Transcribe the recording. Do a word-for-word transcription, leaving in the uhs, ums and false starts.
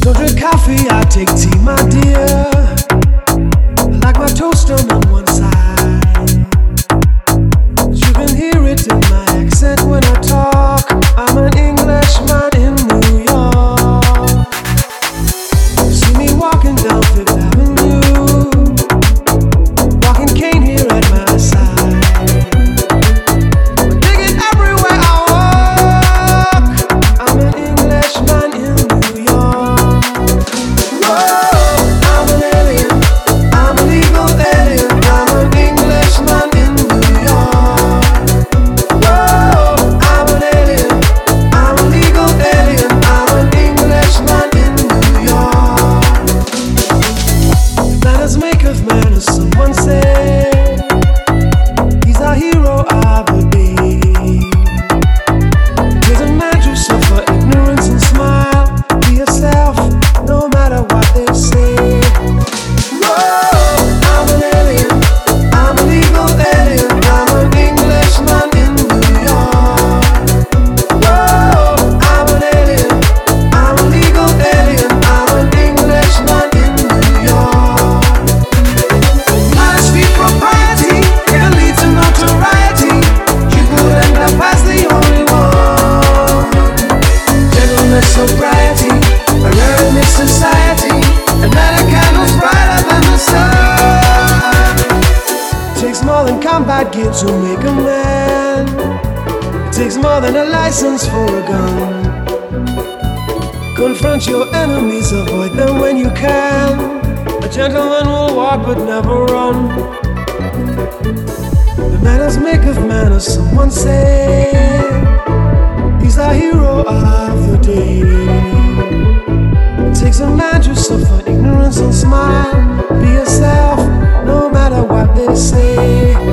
Don't drink coffee, I take tea, my dear. I like my toast done on one side. You can hear it in my accent when I talk. I'm an Englishman in New York. You see me walking down Fifth Avenue, walking cane here at my side. I dig it everywhere I walk. I'm an Englishman in New York. Whoa, I'm an alien. I'm a legal alien. I'm an Englishman in New York. Whoa, I'm an alien. I'm a legal alien. I'm an Englishman in New York. Manners make of manners, someone said. He's a hero of the day. He's a man to suffer ignorance and smile. Be yourself, no matter what they say. Whoa, I'm an alien. I'm a legal alien. I'm an Englishman in New York. Whoa, I'm an alien. I'm a legal alien. I'm an Englishman in New York. My street propriety can lead to notoriety. You could end up as the only one. Gentleness, sobriety, a rare in this society, and that a candle's brighter than the sun. It takes more than combat gear to make a man. It takes more than a license for a gun. Confront your enemies, avoid them when you can. A gentleman will walk but never run. The manners make of manners, someone said. He's a hero of the day. It takes a man to suffer ignorance and smile. Be yourself, no matter what they say.